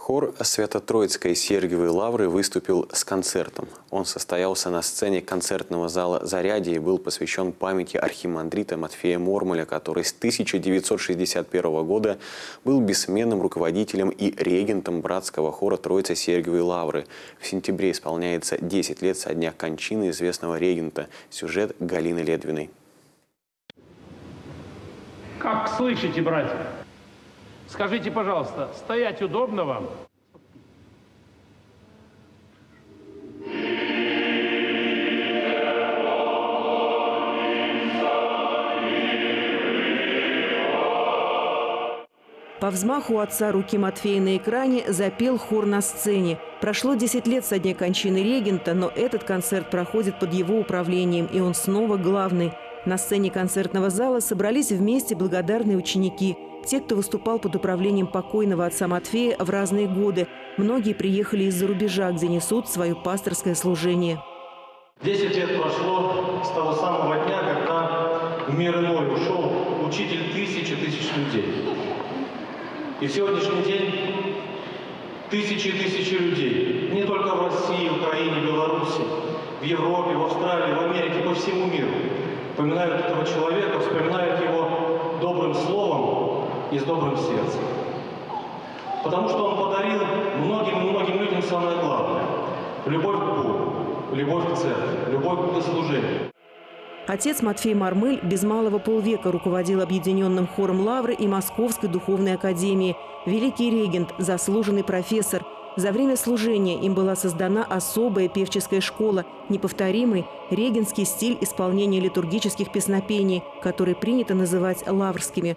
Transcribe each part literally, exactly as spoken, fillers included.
Хор Свято-Троицкой Сергиевой Лавры выступил с концертом. Он состоялся на сцене концертного зала «Зарядье» и был посвящен памяти архимандрита Матфея Мормоля, который с тысяча девятьсот шестьдесят первого года был бессменным руководителем и регентом братского хора Троицы Сергиевой Лавры. В сентябре исполняется десять лет со дня кончины известного регента. Сюжет Галины Ледвиной. Как слышите, братья? Скажите, пожалуйста, стоять удобно вам? По взмаху отца руки Матфея на экране запел хор на сцене. Прошло десять лет со дня кончины регента, но этот концерт проходит под его управлением, и он снова главный. На сцене концертного зала собрались вместе благодарные ученики. Те, кто выступал под управлением покойного отца Матфея в разные годы. Многие приехали из-за рубежа, где несут свое пасторское служение. Десять лет прошло с того самого дня, когда в мир иной ушел учитель тысячи тысяч людей. И в сегодняшний день тысячи и тысячи людей, не только в России, Украине, Беларуси, в Европе, в Австралии, в Америке, по всему миру, вспоминают этого человека, вспоминают его добрым словом и с добрым сердцем. Потому что он подарил многим-многим людям самое главное – любовь к Богу, любовь к церкви, любовь к богослужению. Отец Матфей Мормель без малого полвека руководил объединенным хором Лавры и Московской духовной академии. Великий регент, заслуженный профессор. За время служения им была создана особая певческая школа, неповторимый регентский стиль исполнения литургических песнопений, который принято называть лаврскими.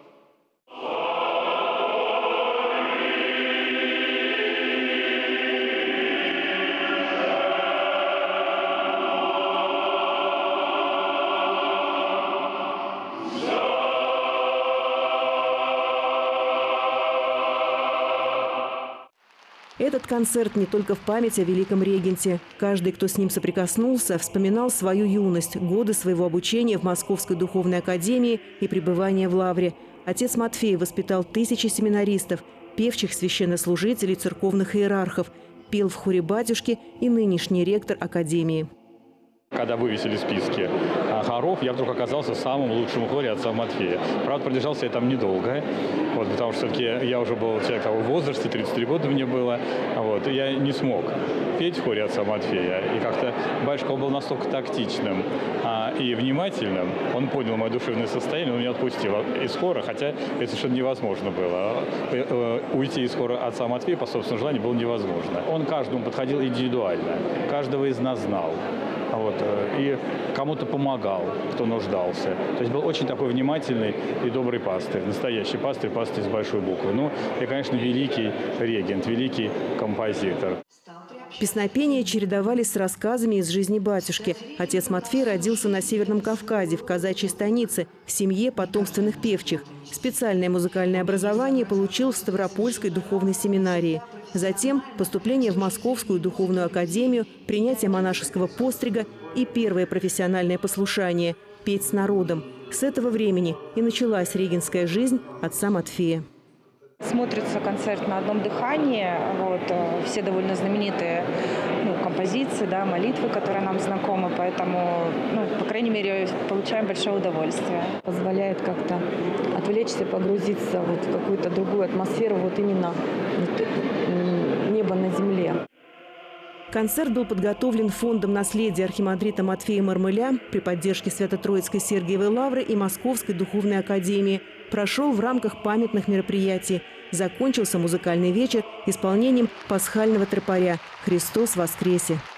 Этот концерт не только в память о великом регенте. Каждый, кто с ним соприкоснулся, вспоминал свою юность, годы своего обучения в Московской духовной академии и пребывания в Лавре. Отец Матфей воспитал тысячи семинаристов, певчих священнослужителей, церковных иерархов. Пел в хоре батюшки и нынешний ректор академии. Когда вывесили списки хоров, я вдруг оказался в самом лучшем хоре отца Матфея. Правда, продержался я там недолго, вот, потому что все-таки я уже был человек в возрасте, тридцать три года мне было, вот, и я не смог петь в хоре отца Матфея. И как-то батюшка был настолько тактичным а, и внимательным, он понял мое душевное состояние, он меня отпустил из хора, хотя это совершенно невозможно было. Уйти из хора отца Матфея по собственному желанию было невозможно. Он каждому подходил индивидуально, каждого из нас знал. Вот, и кому-то помогал, кто нуждался. То есть был очень такой внимательный и добрый пастырь, настоящий пастырь, пастырь с большой буквы. Ну и, конечно, великий регент, великий композитор. Песнопения чередовались с рассказами из жизни батюшки. Отец Матфей родился на Северном Кавказе, в казачьей станице, в семье потомственных певчих. Специальное музыкальное образование получил в Ставропольской духовной семинарии. Затем поступление в Московскую духовную академию, принятие монашеского пострига и первое профессиональное послушание – петь с народом. С этого времени и началась регентская жизнь отца Матфея. Смотрится концерт на одном дыхании. Вот, все довольно знаменитые ну, композиции, да, молитвы, которые нам знакомы. Поэтому, ну, по крайней мере, получаем большое удовольствие. Позволяет как-то отвлечься, погрузиться вот в какую-то другую атмосферу, вот именно небо на земле. Концерт был подготовлен Фондом наследия архимандрита Матфея Мормеля при поддержке Свято-Троицкой Сергиевой Лавры и Московской духовной академии. Прошел в рамках памятных мероприятий. Закончился музыкальный вечер исполнением пасхального тропаря «Христос воскресе».